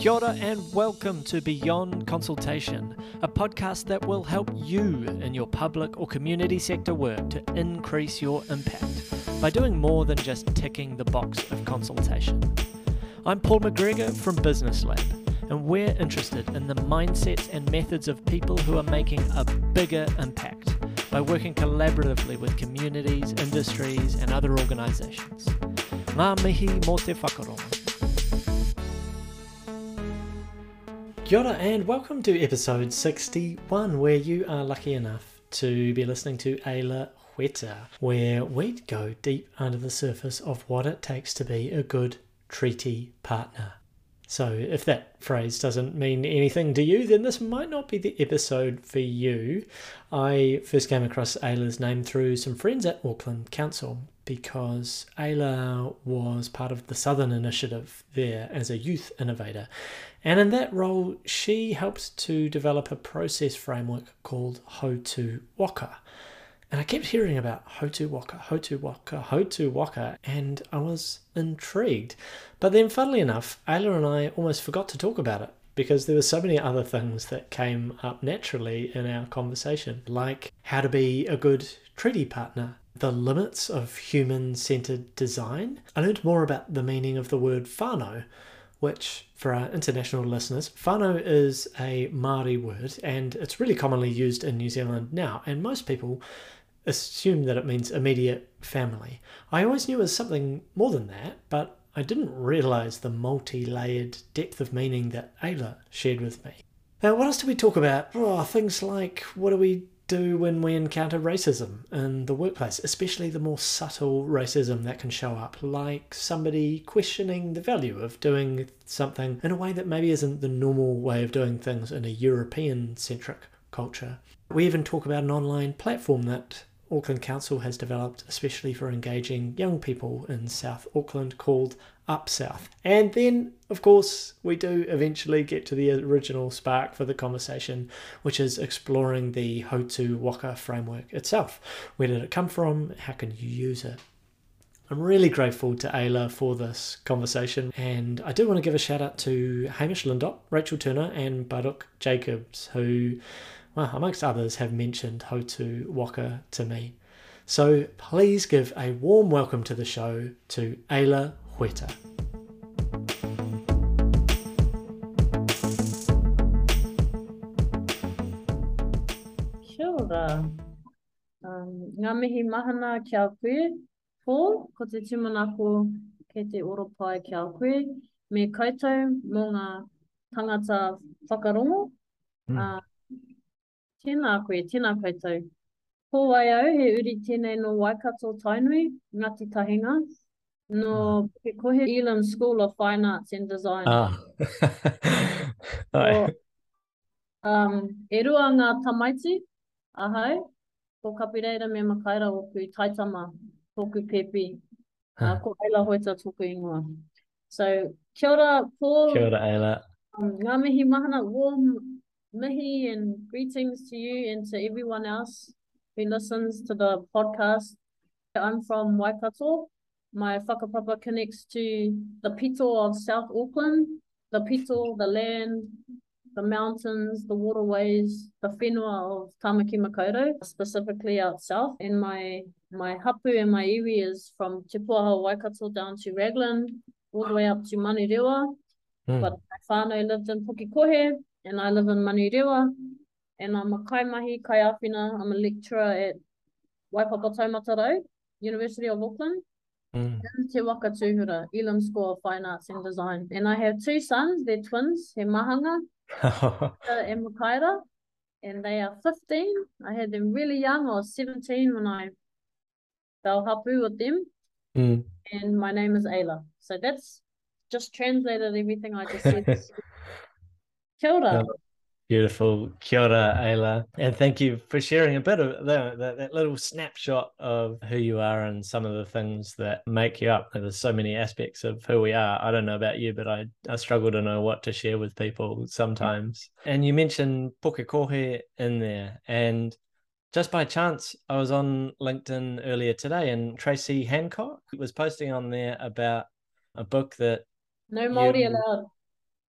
Kia ora and welcome to Beyond Consultation, a podcast that will help you in your public or community sector work to increase your impact by doing more than just ticking the box of consultation. I'm Paul McGregor from Business Lab, and we're interested in the mindsets and methods of people who are making a bigger impact by working collaboratively with communities, industries, and other organisations. Ngā mihi mō te whakarongo. Kia ora and welcome to episode 61, where you are lucky enough to be listening to Ayla Hueta, where we go deep under the surface of what it takes to be a good treaty partner. So if that phrase doesn't mean anything to you, then this might not be the episode for you. I first came across Ayla's name through some friends at Auckland Council, because Ayla was part of the Southern Initiative there as a youth innovator. And in that role, she helped to develop a process framework called Hautu Waka. And I kept hearing about Hautu Waka, Hautu Waka, Hautu Waka, and I was intrigued. But then, funnily enough, Ayla and I almost forgot to talk about it, because there were so many other things that came up naturally in our conversation, like how to be a good treaty partner, the limits of human-centered design. I learned more about the meaning of the word whānau, which, for our international listeners, whānau is a Māori word, and it's really commonly used in New Zealand now, and most people assume that it means immediate family. I always knew it was something more than that, but I didn't realise the multi-layered depth of meaning that Ayla shared with me. Now, what else do we talk about? Oh, things like, what do we do when we encounter racism in the workplace, especially the more subtle racism that can show up, like somebody questioning the value of doing something in a way that maybe isn't the normal way of doing things in a European-centric culture. We even talk about an online platform that Auckland Council has developed especially for engaging young people in South Auckland called Up South. And then, of course, we do eventually get to the original spark for the conversation, which is exploring the Hautu Waka framework itself. Where did it come from? How can you use it? I'm really grateful to Ayla for this conversation, and I do want to give a shout out to Hamish Lindop, Rachel Turner and Baruch Jacobs, who, well, amongst others, have mentioned Hautu Waka to me. So please give a warm welcome to the show to Ayla Hueta. Kia ora. Ngā mihi mahana kia koe, Paul, ko te tūmanako kei te oropai kia koe, me koutou mō ngā tangata whakarongo. Tēnā koe, tēnā koutou. Ko ai au, he uri tēnei no Waikato Tainui, Ngāti Tahinga, no Pukekohe Elam School of Fine Arts and Design. So, e rua ngā tamaiti, ahau, ko kapireira me makaira o ku taitama, tōku pepi, ko Ayla Hueta tōku ingoa. So, kia ora, Paul. Kia ora, Ayla. Ngā mihi mahana, warm mihi and greetings to you and to everyone else who listens to the podcast. I'm from Waikato. My whakapapa connects to the pito of South Auckland, the pito, the land, the mountains, the waterways, the whenua of Tamaki Makaurau, specifically out south. And my hapu and my iwi is from Te Puaha Waikato down to Raglan, all the way up to Manurewa. But my whānau lived in Pukekohe, and I live in Manurewa. And I'm a kaimahi, kaiawhina. I'm a lecturer at Waipapa Taumata Road, University of Auckland. In Te Waka Tūhura, Elam School of Fine Arts and Design. And I have two sons, they're twins, he Mahanga and Makaira, and they are 15. I had them really young. I was 17 when I fell hapu with them. And my name is Ayla. So that's just translated everything I just said. Kia ora. Beautiful. Kia ora, Ayla. And thank you for sharing a bit of that little snapshot of who you are and some of the things that make you up. There's so many aspects of who we are. I don't know about you, but I struggle to know what to share with people sometimes. And you mentioned Pukekohe in there. And just by chance, I was on LinkedIn earlier today, and Tracy Hancock was posting on there about a book that No Māori allowed. Yeah,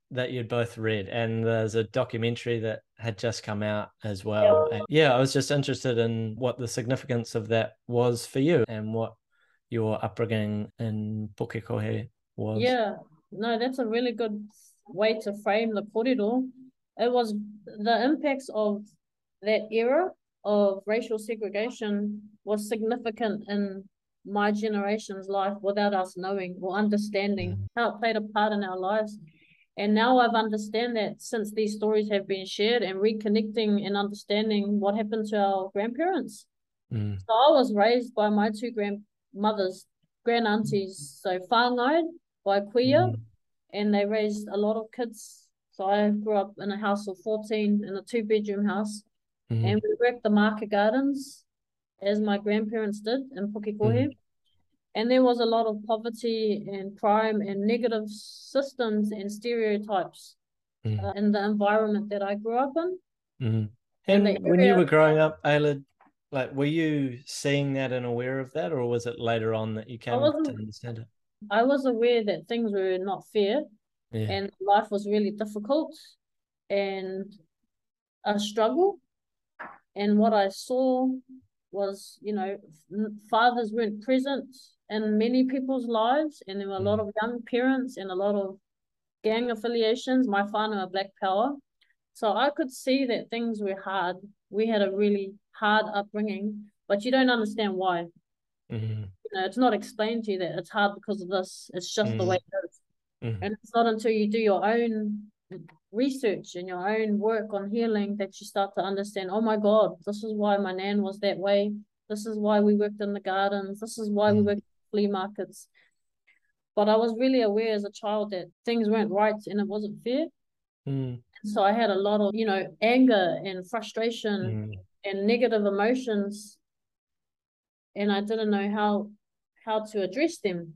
that you'd both read, and there's a documentary that had just come out as well. And yeah, I was just interested in what the significance of that was for you and what your upbringing in Pukekohe was. Yeah, no, that's a really good way to frame the kōrero. It was the impacts of that era of racial segregation was significant in my generation's life without us knowing or understanding how it played a part in our lives. And now I've understand that since these stories have been shared and reconnecting and understanding what happened to our grandparents. So I was raised by my two grandmothers, grand aunties, so whāngai by kuia, and they raised a lot of kids. So I grew up in a house of 14 in a 2-bedroom house, and we worked the market gardens as my grandparents did in Pukekohe. And there was a lot of poverty and crime and negative systems and stereotypes in the environment that I grew up in. And when you were growing up, Ayla, like, were you seeing that and aware of that, or was it later on that you came to understand it? I was aware that things were not fair, and life was really difficult and a struggle. And what I saw was, you know, fathers weren't present in many people's lives, and there were a lot of young parents and a lot of gang affiliations. My whānau are Black Power. So I could see that things were hard. We had a really hard upbringing, but you don't understand why. You know, it's not explained to you that it's hard because of this. It's just the way it is. And it's not until you do your own research and your own work on healing that you start to understand, oh my God, this is why my nan was that way. This is why we worked in the gardens. This is why we worked in flea markets. But I was really aware as a child that things weren't right and it wasn't fair. So I had a lot of, you know, anger and frustration and negative emotions, and I didn't know how to address them.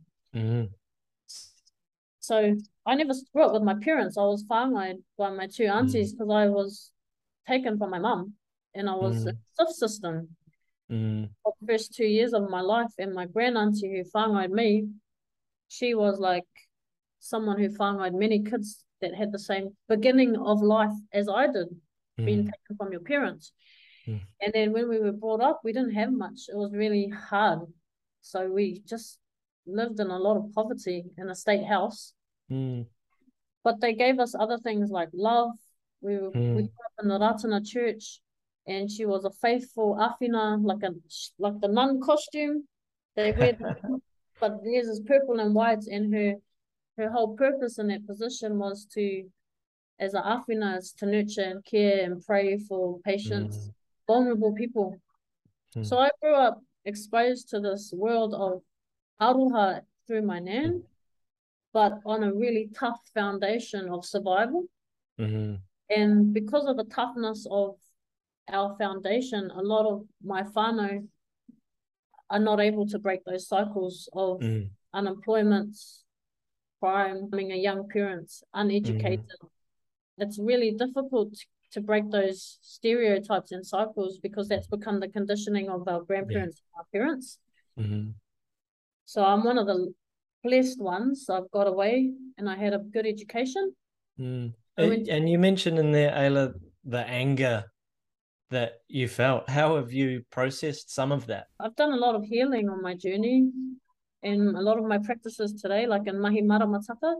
So I never grew up with my parents. I was whāngai by my two aunties because I was taken from my mum, and I was in a SIF system for the first 2 years of my life. And my grand auntie who whāngai'd me, she was like someone who whāngai'd many kids that had the same beginning of life as I did, being taken from your parents. And then when we were brought up, we didn't have much. It was really hard. So we just lived in a lot of poverty in a state house. But they gave us other things like love. We grew up in the Ratana church, and she was a faithful awhina, like the nun costume. They wear but theirs is purple and white, and her whole purpose in that position was to, as a awhina, is to nurture and care and pray for patients, vulnerable people. So I grew up exposed to this world of aroha through my nan, but on a really tough foundation of survival. And because of the toughness of our foundation, a lot of my whānau are not able to break those cycles of unemployment, crime, being a young parent, uneducated. It's really difficult to break those stereotypes and cycles because that's become the conditioning of our grandparents and our parents. So I'm one of the blessed ones. I've got away and I had a good education. And you mentioned in there, Ayla, the anger that you felt. How have you processed some of that? I've done a lot of healing on my journey, and a lot of my practices today, like in Mahi Maramataka,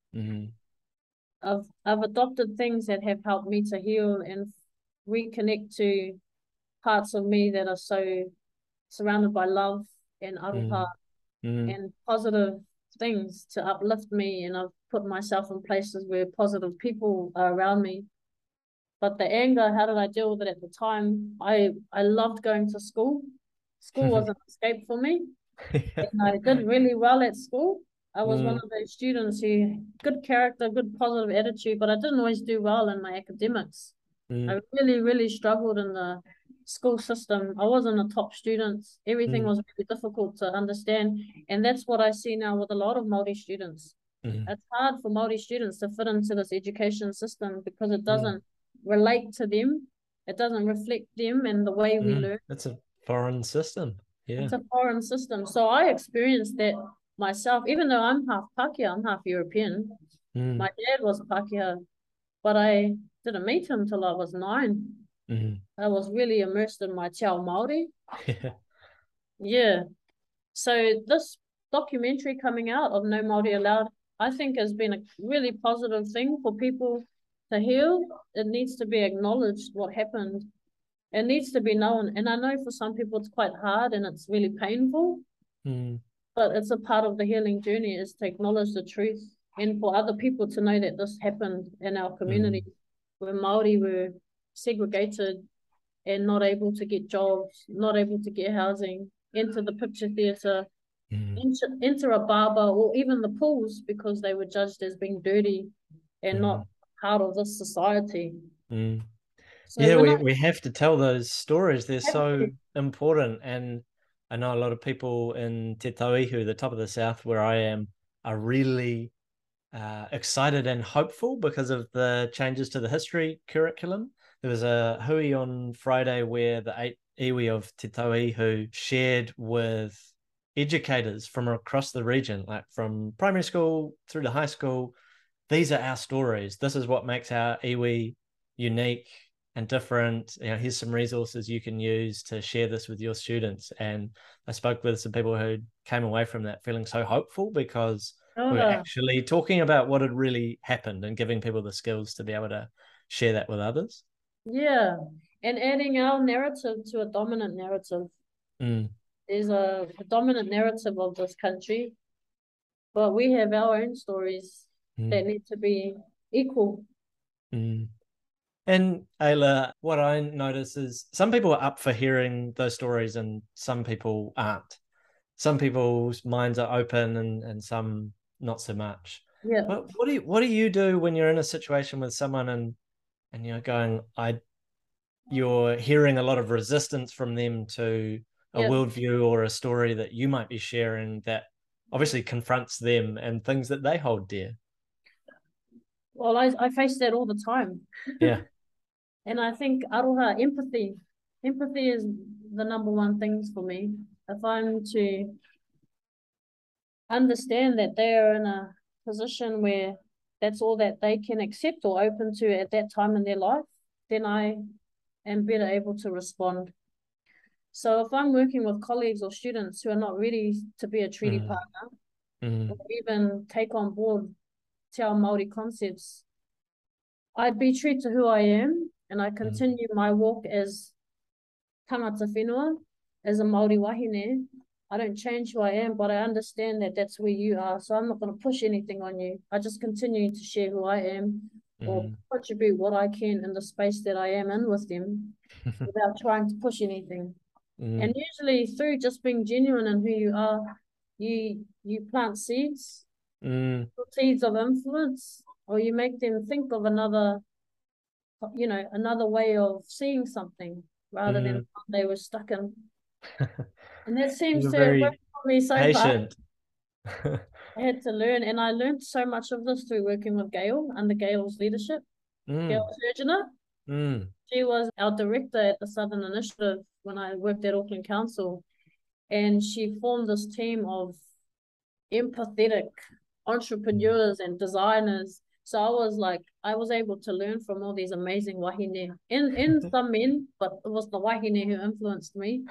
I've adopted things that have helped me to heal and reconnect to parts of me that are so surrounded by love and aroha and positive things to uplift me, and I've put myself in places where positive people are around me. But the anger, how did I deal with it at the time? I loved going to school. School was an escape for me. And I did really well at school. I was one of those students who, good character, good positive attitude, but I didn't always do well in my academics. I really, really struggled in the school system. I wasn't a top student. Everything was really difficult to understand. And that's what I see now with a lot of Māori students. It's hard for Māori students to fit into this education system because it doesn't relate to them. It doesn't reflect them and the way we learn. It's a foreign system. It's a foreign system. So I experienced that myself, even though I'm half Pākehā, I'm half European. My Mm. dad was Pākehā, but I didn't meet him till I was 9. Mm. I was really immersed in my te ao Māori. Yeah. Yeah. So this documentary coming out of No Māori Allowed, I think has been a really positive thing for people to heal. It needs to be acknowledged what happened. It needs to be known. And I know for some people it's quite hard and it's really painful, Mm. but it's a part of the healing journey is to acknowledge the truth and for other people to know that this happened in our community Mm. where Māori were segregated and not able to get jobs, not able to get housing, enter the picture theatre, Mm. enter a barber or even the pools because they were judged as being dirty and Mm. not part of this society. Mm. So Yeah, when I we have to tell those stories. They're have so to, important. And I know a lot of people in Te Tauihu, the top of the south where I am, are really excited and hopeful because of the changes to the history curriculum. There was a hui on Friday where the 8 iwi of Te Tauihu shared with educators from across the region, like from primary school through to high school. These are our stories. This is what makes our iwi unique and different. Here's some resources you can use to share this with your students. And I spoke with some people who came away from that feeling so hopeful because we were oh, actually talking about what had really happened and giving people the skills to be able to share that with others. yeah, and adding our narrative to a dominant narrative. Mm. There's a dominant narrative of this country, but we have our own stories that Mm. need to be equal. Mm. And Ayla, what I notice is some people are up for hearing those stories and some people aren't. Some people's minds are open and some not so much. Yeah, What do you do when you're in a situation with someone and you're going, you're hearing a lot of resistance from them to a yeah. worldview or a story that you might be sharing that obviously confronts them and things that they hold dear. Well, I face that all the time. Yeah. And I think aroha, empathy. Empathy is the number one thing for me. If I'm to understand that they are in a position where that's all that they can accept or open to at that time in their life, then I am better able to respond. So if I'm working with colleagues or students who are not ready to be a treaty Mm, partner or mm, even take on board Te Ao Māori concepts, I be true to who I am and I mm, continue my walk as tangata whenua, as a Māori wahine. I don't change who I am, but I understand that that's where you are. So I'm not going to push anything on you. I just continue to share who I am or mm, contribute what I can in the space that I am in with them without trying to push anything. And mm, usually through just being genuine in who you are, you plant mm, seeds of influence, or you make them think of another, another way of seeing something rather than mm. what they were stuck in. And that seems You're to have very worked for me so far. patient. I had to learn, and I learned so much of this through working with Gail under Gail's leadership. Gail Mm, Surgener. mm, She was our director at the Southern Initiative when I worked at Auckland Council, and she formed this team of empathetic mm. entrepreneurs and designers. So I was able to learn from all these amazing wahine, and some men, but it was the wahine who influenced me.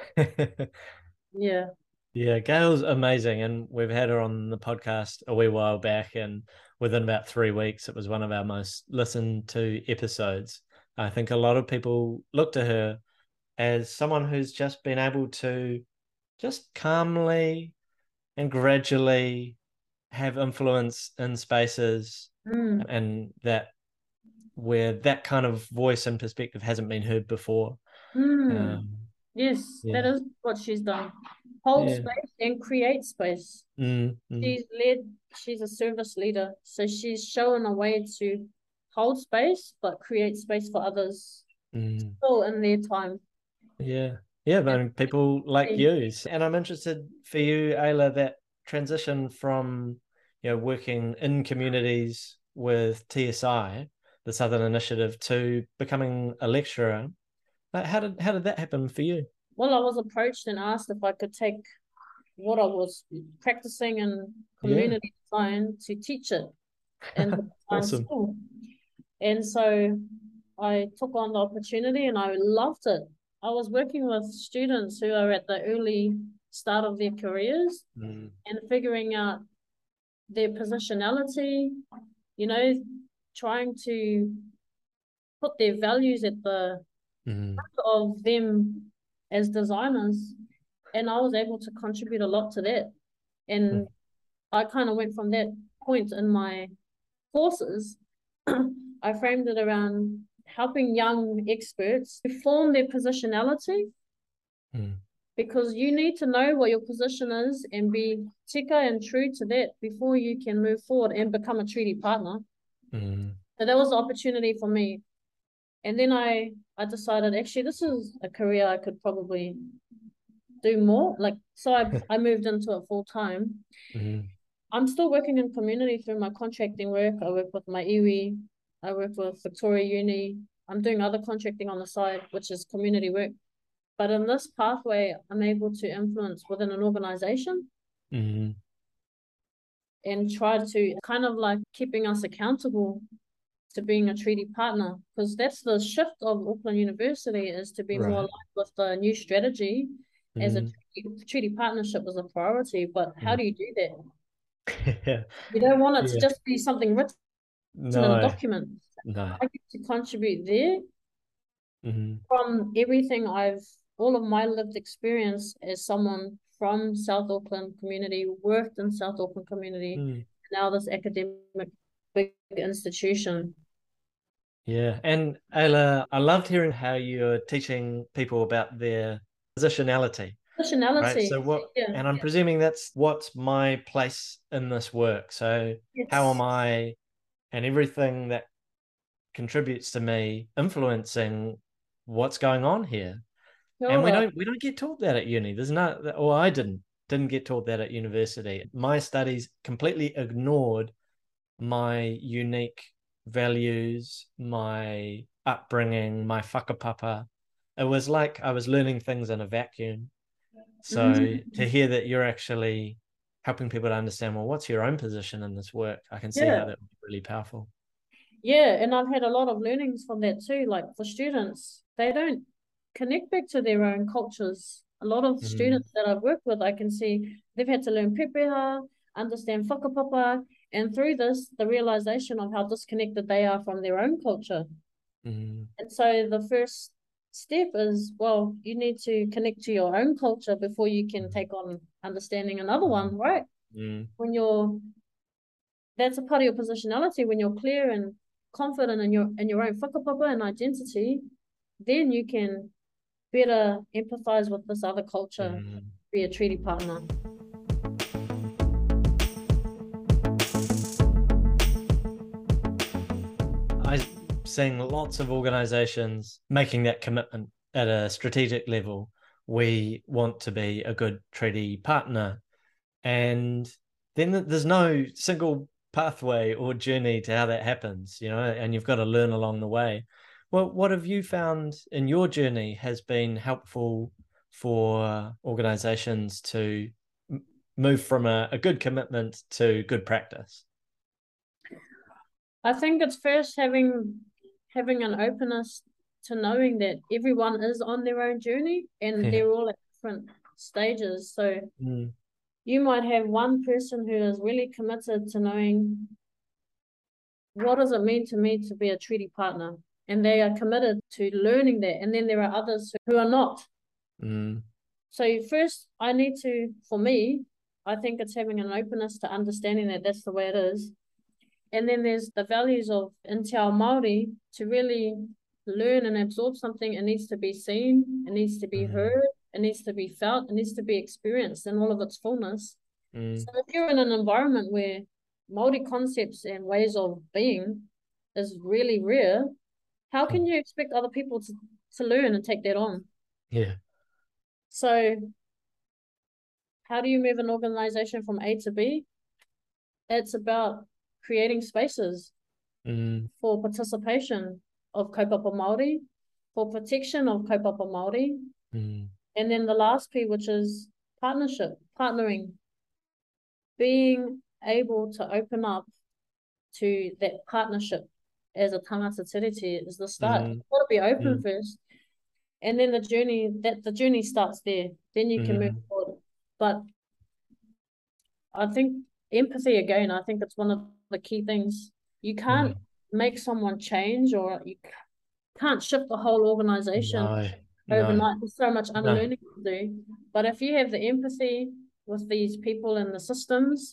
Yeah. Yeah, Gail's amazing, and we've had her on the podcast a wee while back, and within about 3 weeks, it was one of our most listened to episodes. I think a lot of people look to her as someone who's just been able to just calmly and gradually have influence in spaces Mm. and that where that kind of voice and perspective hasn't been heard before. Mm. Um, Yes, that yeah, is what she's done. Hold yeah. space and create space. Mm, mm, She's a service leader. So she's shown a way to hold space, but create space for others mm. still in their time. Yeah. Yeah, And but people like you. And I'm interested for you, Ayla, that transition from, working in communities with TSI, the Southern Initiative, to becoming a lecturer. How did that happen for you? well, I was approached and asked if I could take what I was practicing in Yeah. community design to teach it. in Awesome. school. And so I took on the opportunity and I loved it. I was working with students who are at the early start of their careers Mm, and figuring out their positionality, you know, trying to put their values at the mm, front of them as designers. And I was able to contribute a lot to that. mm, And I kind of went from that point in my courses. I framed it around helping young experts form their positionality, mm, because you need to know what your position is and be tika and true to that before you can move forward and become a treaty partner. mm. So that was the opportunity for me. And then I decided, actually, this is a career I could probably do more. Like, so I moved into it full time. Mm, I'm still working in community through my contracting work. I work with my iwi. I work with Victoria Uni. I'm doing other contracting on the side, which is community work. But in this pathway, I'm able to influence within an organization mm. and try to kind of like keeping us accountable to being a treaty partner, because that's the shift of Auckland University, is to be more Right. aligned with the new strategy as a Mm, treaty partnership is a priority. But how mm. do you do that? Yeah. You don't want it to Yeah. just be something written in a No, document. no. I get to contribute there Mm, from everything all of my lived experience as someone from South Auckland community, worked in South Auckland community, mm. now this academic big institution. Yeah. And Ayla, I loved hearing how you're teaching people about their positionality, right? Nationality, So what, yeah, and I'm presuming that's what's my place in this work. So how am yes. I and everything that contributes to me influencing what's going on here? Kia And we ora. don't get taught that at uni. There's no, or I didn't get taught that at university. My studies completely ignored my unique values, my upbringing, my whakapapa. It was like I was learning things in a vacuum. So to Mm, hear that you're actually helping people to understand, well, what's your own position in this work? I can see how yeah, that would be really powerful. yeah, and I've had a lot of learnings from that too. Like for students, they don't connect back to their own cultures. A lot of Mm, students that I've worked with, I can see they've had to learn pepeha, understand whakapapa, and through this, the realization of how disconnected they are from their own culture. mm, And so the first step is, well, you need to connect to your own culture before you can mm, take on understanding another mm, one, right? mm. When you're That's a part of your positionality. When you're clear and confident in your own whakapapa and identity, then you can better empathize with this other culture, Mm. be a treaty partner. I'm seeing lots of organizations making that commitment at a strategic level. We want to be a good treaty partner. And then there's no single pathway or journey to how that happens, and you've got to learn along the way. Well, what have you found in your journey has been helpful for organizations to move from a good commitment to good practice? I think it's first having an openness to knowing that everyone is on their own journey and Yeah. they're all at different stages. So Mm, you might have one person who is really committed to knowing what does it mean to me to be a treaty partner, and they are committed to learning that. And then there are others who are not. mm, So first, for me, I think it's having an openness to understanding that that's the way it is. And then there's the values of in Te Ao Māori to really learn and absorb something. It needs to be seen, it needs to be mm, heard, it needs to be felt, it needs to be experienced in all of its fullness. mm, So if you're in an environment where Māori concepts and ways of being is really rare, how mm. can you expect other people to learn and take that on? Yeah. So how do you move an organization from A to B? It's about creating spaces Mm, for participation of kaupapa Māori, for protection of kaupapa Māori, mm, and then the last P, which is partnership, partnering, being able to open up to that partnership as a tangata tiriti is the start. Mm. You've got to be open Mm. first, and then the journey starts there. Then you can move forward. But I think empathy again, I think it's one of the key things. You can't make someone change, or you can't shift the whole organization overnight. There's so much unlearning to do. But if you have the empathy with these people and the systems,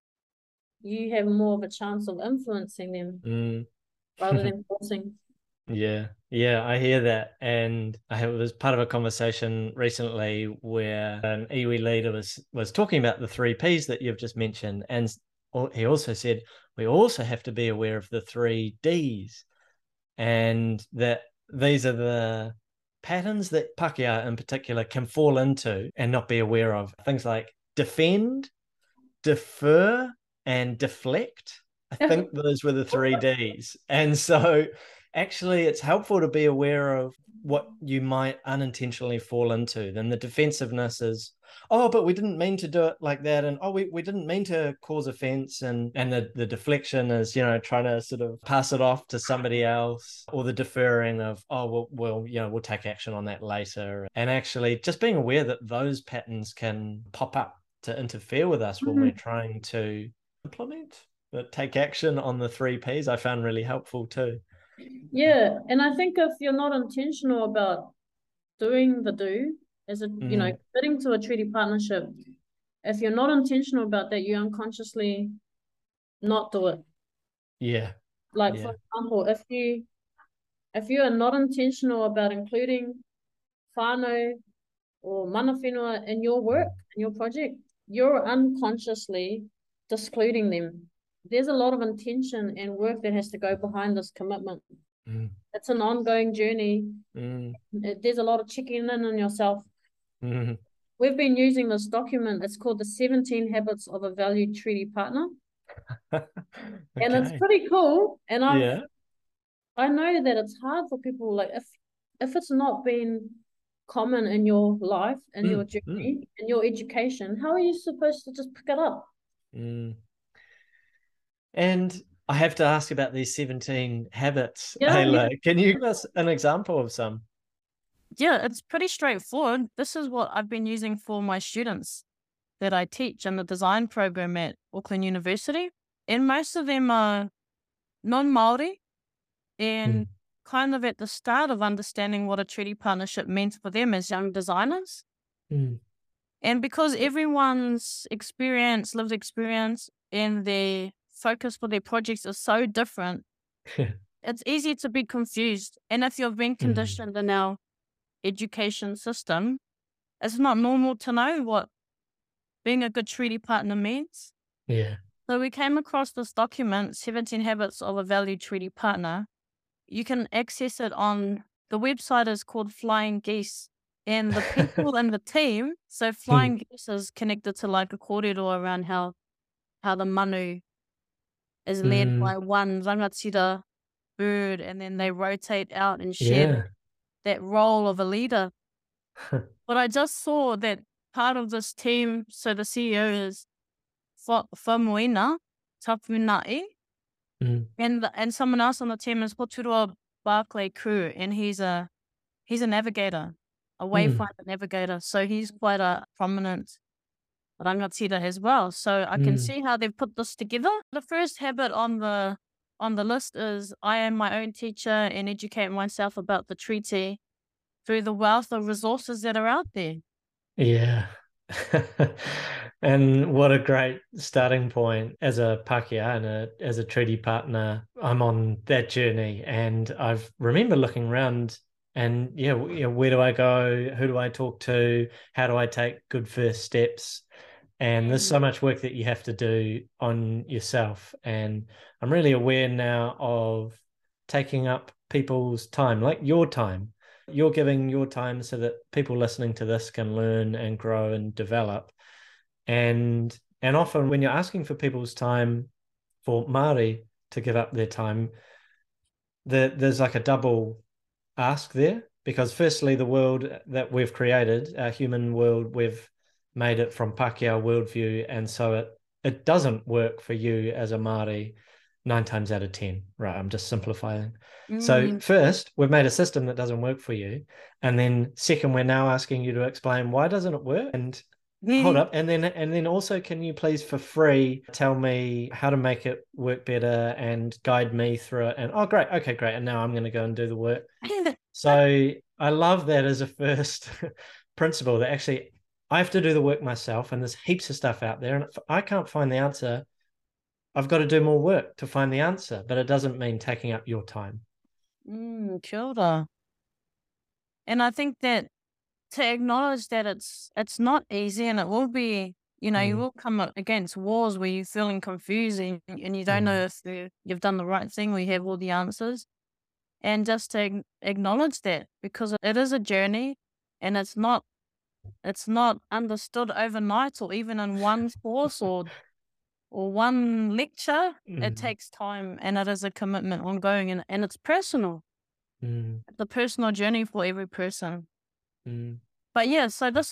you have more of a chance of influencing them rather than forcing. Yeah, I hear that. And I was part of a conversation recently where an iwi leader was talking about the 3 Ps that you've just mentioned. And he also said, we also have to be aware of the 3 Ds, and that these are the patterns that Pākehā in particular can fall into and not be aware of. Things like defend, defer, and deflect. I think those were the 3 Ds. And so actually it's helpful to be aware of what you might unintentionally fall into. Then the defensiveness is, oh, but we didn't mean to do it like that. And, oh, we didn't mean to cause offense. And the deflection is, trying to sort of pass it off to somebody else, or the deferring of, oh, well, we'll take action on that later. And actually just being aware that those patterns can pop up to interfere with us when we're trying to implement, but take action on the 3 Ps, I found really helpful too. Yeah, and I think if you're not intentional about doing the do, as a fitting to a treaty partnership, if you're not intentional about that, you unconsciously not do it. Yeah. Like for example, if you are not intentional about including whānau or mana whenua in your work, in your project, you're unconsciously discluding them. There's a lot of intention and work that has to go behind this commitment. It's an ongoing journey. There's a lot of checking in on yourself. We've been using this document. It's called the 17 Habits of a Valued Treaty Partner. Okay. And it's pretty cool. And I know that it's hard for people, like if it's not been common in your life, in your journey, in your education, how are you supposed to just pick it up? And I have to ask about these 17 habits, Ayla. Can you give us an example of some? Yeah, it's pretty straightforward. This is what I've been using for my students that I teach in the design program at Auckland University. And most of them are non-Māori and kind of at the start of understanding what a treaty partnership means for them as young designers. And because everyone's lived experience and their focus for their projects is so different, it's easy to be confused. And if you've been conditioned in our education system, it's not normal to know what being a good treaty partner means. So we came across this document, 17 Habits of a Valued Treaty Partner. You can access it on, the website is called Flying Geese. And the people in the team, so Flying Geese is connected to like a kōrero around how the manu is led by one rangatira bird, and then they rotate out and share that role of a leader. But I just saw that part of this team, so the CEO is Famuina Tapunai, and someone else on the team is Poturua Barclay Crew, and he's a navigator, a wayfinder navigator. So he's quite a prominent rangatira as well. So I can see how they've put this together. The first habit on the list is I am my own teacher and educate myself about the treaty through the wealth of resources that are out there. Yeah. And what a great starting point as a Pākehā and as a treaty partner. I'm on that journey, and I remember looking around and where do I go? Who do I talk to? How do I take good first steps? And there's so much work that you have to do on yourself. And I'm really aware now of taking up people's time, like your time. You're giving your time so that people listening to this can learn and grow and develop. And often when you're asking for people's time, for Māori to give up their time, there's like a double ask there, because firstly, the world that we've created, our human world, we've made it from Pākehā worldview, and so it doesn't work for you as a Māori 9 times out of 10, right? I'm just simplifying. So first, we've made a system that doesn't work for you. And then second, we're now asking you to explain why doesn't it work? And hold up. And then also, can you please for free tell me how to make it work better and guide me through it? And oh, great. Okay, great. And now I'm going to go and do the work. So I love that as a first principle, that actually I have to do the work myself, and there's heaps of stuff out there. And if I can't find the answer, I've got to do more work to find the answer, but it doesn't mean taking up your time. Kia ora. And I think that to acknowledge that it's not easy, and it will be, you will come up against walls where you're feeling confused and you don't know if you've done the right thing or you have all the answers. And just to acknowledge that, because it is a journey, and it's not understood overnight or even in one course or one lecture. It takes time, and it is a commitment ongoing, and it's personal. It's a personal journey for every person. But yeah, so this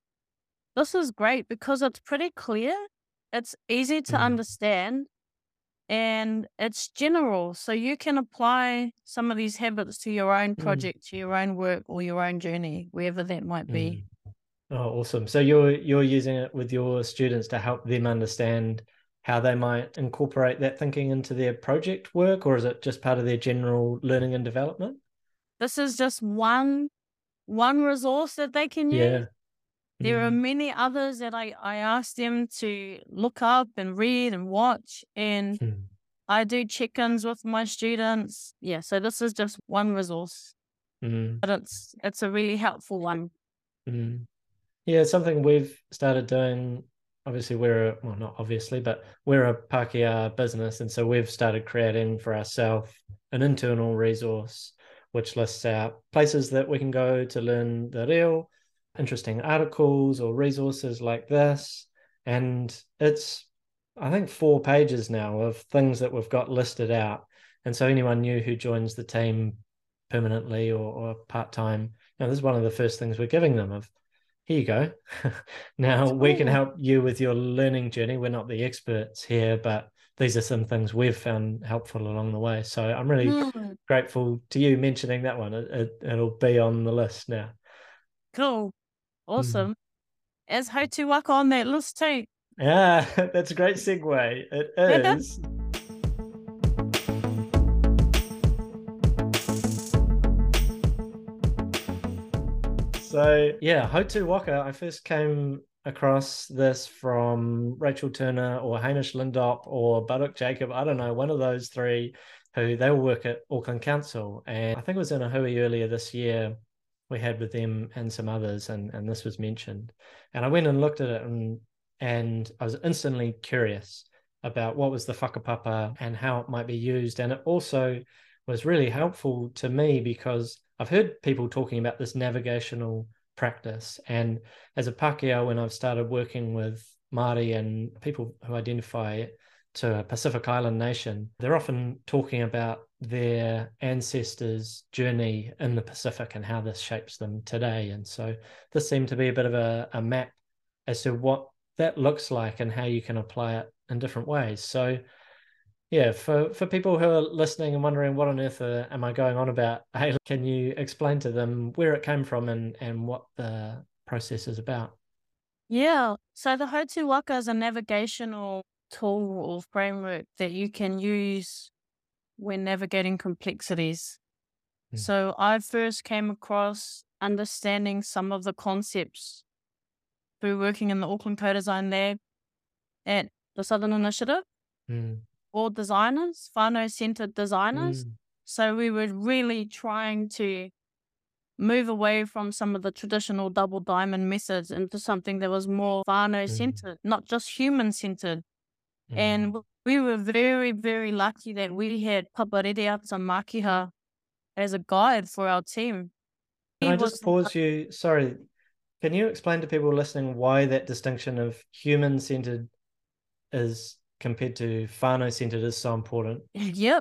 is great because it's pretty clear, it's easy to understand, and it's general. So you can apply some of these habits to your own project, to your own work, or your own journey, wherever that might be. Oh, awesome. So you're using it with your students to help them understand how they might incorporate that thinking into their project work, or is it just part of their general learning and development? This is just one resource that they can use. There are many others that I ask them to look up and read and watch, and I do check-ins with my students. Yeah, so this is just one resource, but it's a really helpful one. Yeah, it's something we've started doing. Obviously, not obviously, but we're a Pākehā business, and so we've started creating for ourselves an internal resource which lists out places that we can go to learn the reo, interesting articles or resources like this. And it's, I think, 4 pages now of things that we've got listed out. And so anyone new who joins the team permanently or part-time, this is one of the first things we're giving them of, here you go. Now we can help you with your learning journey. We're not the experts here, but these are some things we've found helpful along the way. So I'm really grateful to you mentioning that one. It'll be on the list now. Cool. Awesome. As Hautū Waka on that list too. Yeah, that's a great segue. It is. So yeah, Hautū Waka, I first came across this from Rachel Turner or Hamish Lindop or Baruch Jacob. I don't know, one of those 3 who they all work at Auckland Council. And I think it was in a hui earlier this year we had with them and some others, and this was mentioned. And I went and looked at it, and I was instantly curious about what was the whakapapa and how it might be used. And it also was really helpful to me because I've heard people talking about this navigational practice. And as a Pākehā, when I've started working with Māori and people who identify to a Pacific Island nation, they're often talking about their ancestors' journey in the Pacific and how this shapes them today. And so this seemed to be a bit of a map as to what that looks like and how you can apply it in different ways. So yeah, for people who are listening and wondering what on earth am I going on about, hey, can you explain to them where it came from and what the process is about? Yeah, so the Hautū Waka is a navigational tool or framework that you can use when navigating complexities. So I first came across understanding some of the concepts through working in the Auckland Co-Design Lab at the Southern Initiative. All designers, whānau-centered designers. So we were really trying to move away from some of the traditional double diamond methods into something that was more whānau-centered, not just human-centered. And we were very, very lucky that we had Papa Rereata Mākiha as a guide for our team. Can I just pause you? Sorry. Can you explain to people listening why that distinction of human-centered is compared to whānau-centered is so important? Yep.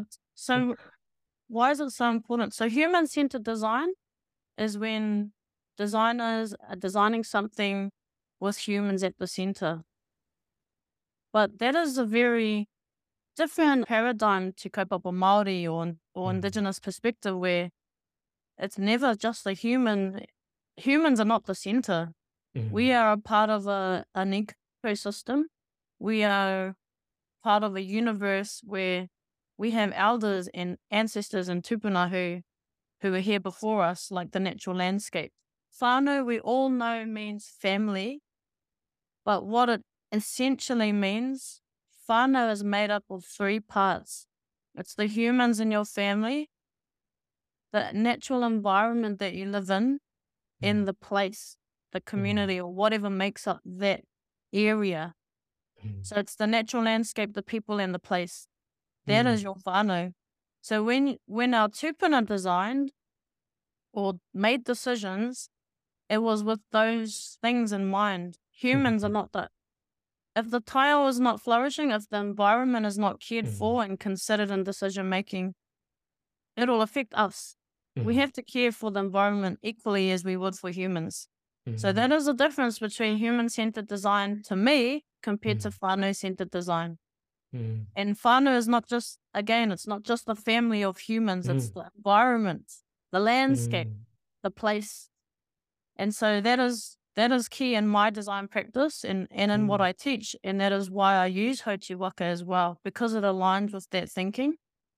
So why is it so important? So human-centered design is when designers are designing something with humans at the center. But that is a very different paradigm to kaupapa Māori or Indigenous perspective, where it's never just the human. Humans are not the center. We are a part of an ecosystem. We are part of a universe where we have elders and ancestors and tupuna who were here before us, like the natural landscape. Whānau, we all know, means family, but what it essentially means, whānau is made up of 3 parts. It's the humans in your family, the natural environment that you live in, and the place, the community, or whatever makes up that area. So it's the natural landscape, the people, and the place. That is your whānau. So when our tupuna designed or made decisions, it was with those things in mind. Humans are not that. If the tile is not flourishing, if the environment is not cared for and considered in decision making, it'll affect us. We have to care for the environment equally as we would for humans. So that is the difference between human-centered design to me compared to whānau-centered design. And whānau is not just, again, it's not just the family of humans, it's the environment, the landscape, the place. And so that is key in my design practice and in what I teach. And that is why I use Hautū Waka as well, because it aligns with that thinking.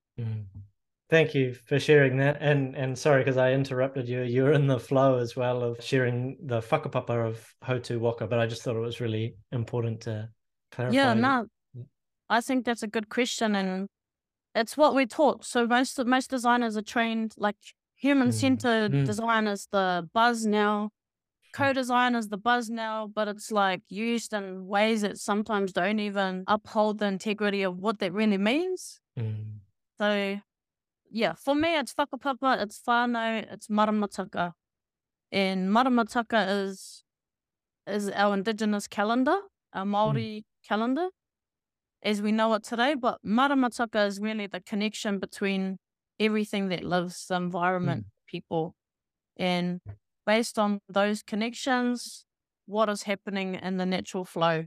Thank you for sharing that. And sorry, because I interrupted you. You were in the flow as well of sharing the whakapapa of Hautū Waka, but I just thought it was really important to clarify. Yeah, no, I think that's a good question, and it's what we're taught. So most designers are trained, like human-centered design is the buzz now, co-design is the buzz now, but it's like used in ways that sometimes don't even uphold the integrity of what that really means. So yeah, for me, it's whakapapa, it's whānau, it's maramataka. And maramataka is our Indigenous calendar, our Māori calendar, as we know it today. But maramataka is really the connection between everything that lives, the environment, people. And based on those connections, what is happening in the natural flow.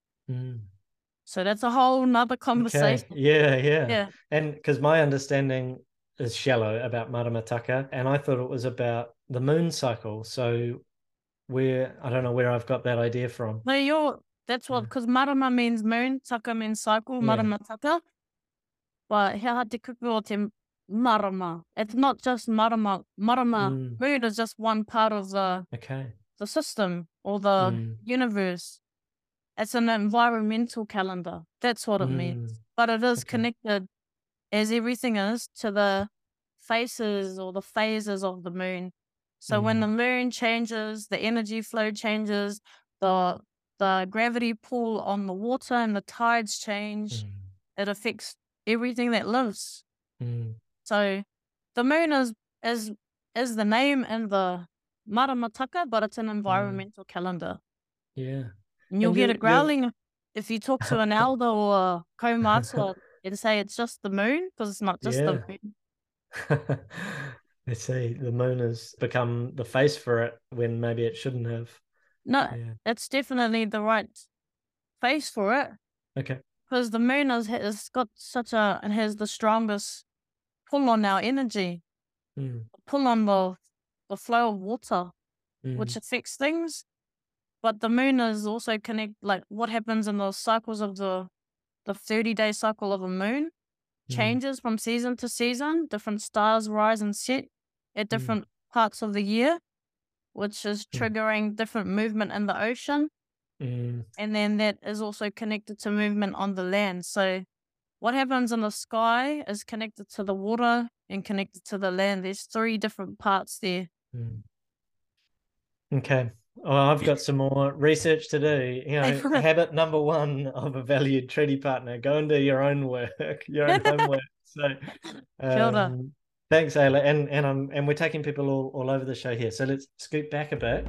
So that's a whole nother conversation. Okay. Yeah. And because my understanding is shallow about maramataka, and I thought it was about the moon cycle. So I don't know where I've got that idea from. No, that's what, because marama means moon, taka means cycle, maramataka. But hea te kupu o te marama. It's not just marama. Moon is just one part of the system or the universe. It's an environmental calendar. That's what it means. But it is connected, as everything is, to the faces or the phases of the moon. So when the moon changes, the energy flow changes, the gravity pull on the water and the tides change. It affects everything that lives. So the moon is the name in the maramataka, but it's an environmental calendar. Yeah. And you'll get it growling if you talk to an elder or a kaumātua and say it's just the moon, because it's not just the moon. I see. The moon has become the face for it when maybe it shouldn't have. No, it's definitely the right face for it. Okay. Because the moon has got and has the strongest pull on our energy, pull on the flow of water, which affects things. But the moon is also like what happens in the cycles of the 30-day cycle of a moon changes from season to season. Different stars rise and set at different parts of the year, which is triggering different movement in the ocean. And then that is also connected to movement on the land. So what happens in the sky is connected to the water and connected to the land. There's 3 different parts there. Okay. Well, I've got some more research to do. You know, habit number 1 of a valued treaty partner: go and do your own work, your own homework. So, thanks, Ayla, and we're taking people all over the show here. So let's scoot back a bit.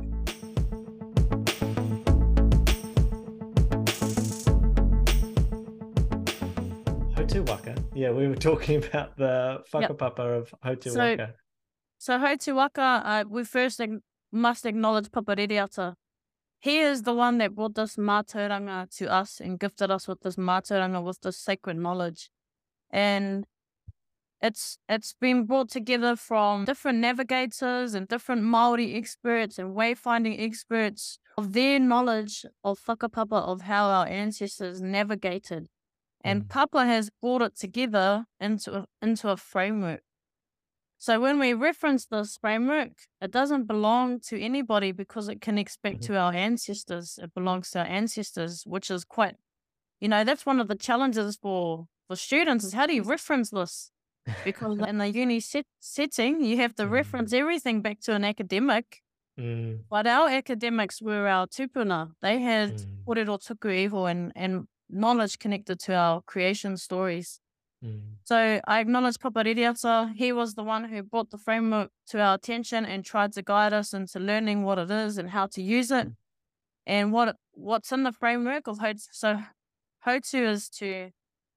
Hautū Waka. Yeah, we were talking about the whakapapa of Hautū Waka. So Hautū Waka, we first must acknowledge Papa Rere Ata. he is the one that brought this mātauranga to us and gifted us with this mātauranga, with this sacred knowledge. And it's been brought together from different navigators and different Māori experts and wayfinding experts of their knowledge of whakapapa, of how our ancestors navigated. And Papa has brought it together into a framework. So when we reference this framework, it doesn't belong to anybody because it connects back to our ancestors. It belongs to our ancestors, which is quite, that's one of the challenges for students, is how do you reference this? Because in the uni setting, you have to reference everything back to an academic. But our academics were our tupuna. They had kōrero tuku iho and knowledge connected to our creation stories. So I acknowledge Papa Ririata. He was the one who brought the framework to our attention and tried to guide us into learning what it is and how to use it. And what's in the framework of Hautu. So Hautu is to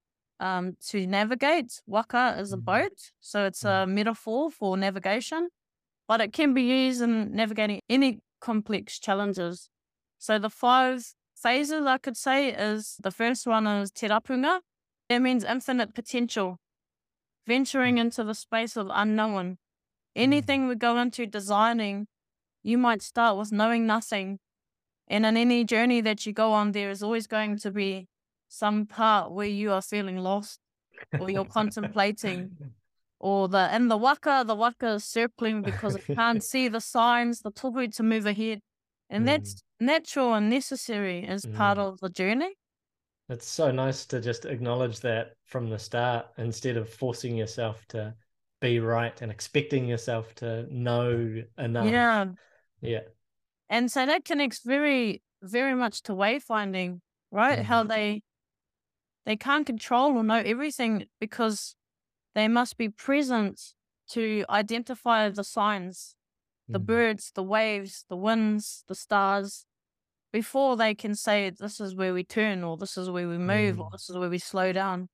navigate. Waka is a boat. So it's a metaphor for navigation. But it can be used in navigating any complex challenges. So the 5 phases, I could say, is the first one is te rapunga. That means infinite potential, venturing into the space of unknown. Anything we go into designing, you might start with knowing nothing. And in any journey that you go on, there is always going to be some part where you are feeling lost or you're contemplating. Or in the waka is circling because it can't see the signs, the tohu to move ahead. And that's natural and necessary as part of the journey. It's so nice to just acknowledge that from the start instead of forcing yourself to be right and expecting yourself to know enough. Yeah. And so that connects very, very much to wayfinding, right? How they can't control or know everything because they must be present to identify the signs, the birds, the waves, the winds, the stars, before they can say this is where we turn or this is where we move or this is where we slow down.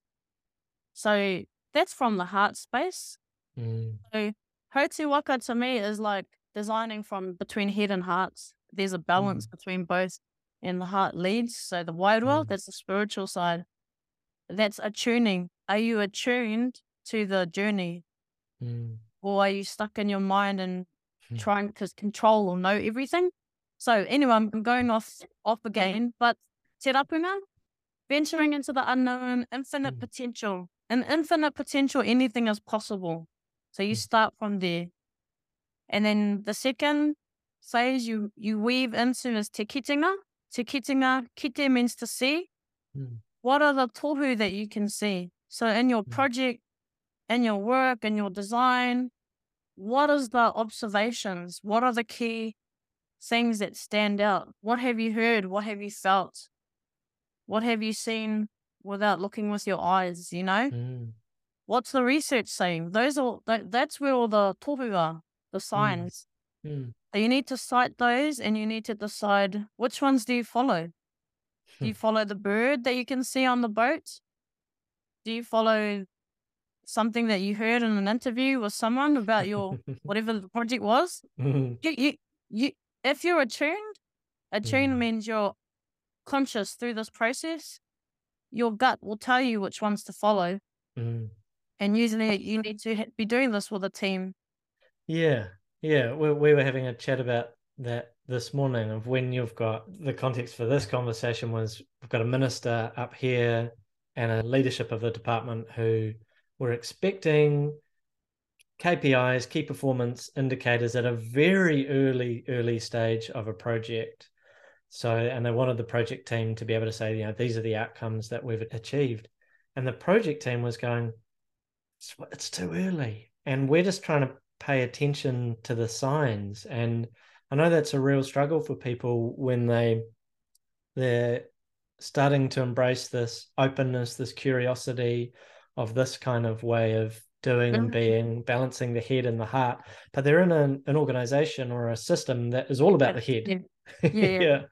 So that's from the heart space. So Hautu Waka to me is like designing from between head and hearts. There's a balance between both, and the heart leads. So the wairua, that's the spiritual side. That's attuning. Are you attuned to the journey? Or are you stuck in your mind and trying to control or know everything? So anyway, I'm going off again, but te rapunga, venturing into the unknown, infinite potential. In infinite potential, anything is possible. So you start from there. And then the second phase you weave into is te kitinga. Te kitinga, kite means to see. What are the tohu that you can see? So in your project, in your work, in your design, what is the observations? What are the key things that stand out? What have you heard? What have you felt? What have you seen without looking with your eyes, What's the research saying? That's where all the tohu are, the signs. So you need to cite those and you need to decide which ones do you follow. Do you follow the bird that you can see on the boat? Do you follow something that you heard in an interview with someone about your whatever the project was? If you're attuned means you're conscious through this process. Your gut will tell you which ones to follow. And usually you need to be doing this with a team. Yeah. We were having a chat about that this morning, of when you've got the context for this conversation was we've got a minister up here and a leadership of the department who were expecting KPIs, key performance indicators, at a very early stage of a project. So, and they wanted the project team to be able to say, these are the outcomes that we've achieved. And the project team was going, it's too early. And we're just trying to pay attention to the signs. And I know that's a real struggle for people when they're starting to embrace this openness, this curiosity of this kind of way of doing and being, balancing the head and the heart, but they're in an organization or a system that is all about the head. Yeah.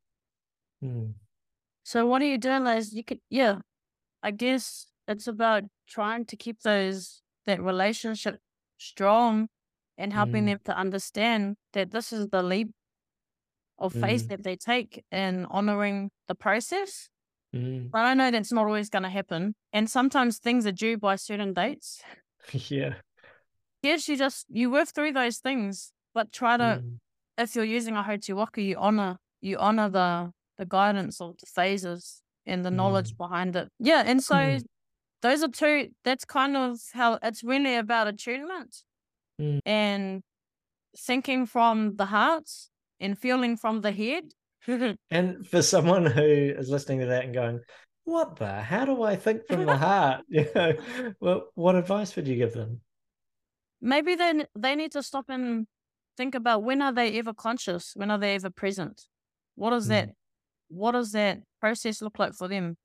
So what are you doing is I guess it's about trying to keep that relationship strong and helping them to understand that this is the leap. of faith that they take in honoring the process. Mm. But I know that's not always going to happen. And sometimes things are due by certain dates. Yeah. Yes, you work through those things, but try to, if you're using a Haute Waka, you honor the guidance of the phases and the knowledge behind it. Yeah, and so those are two, that's kind of how it's really about attunement and thinking from the heart and feeling from the head. And for someone who is listening to that and going, what the? How do I think from the heart? Well, what advice would you give them? Maybe they need to stop and think about, when are they ever conscious? When are they ever present? What does that process look like for them?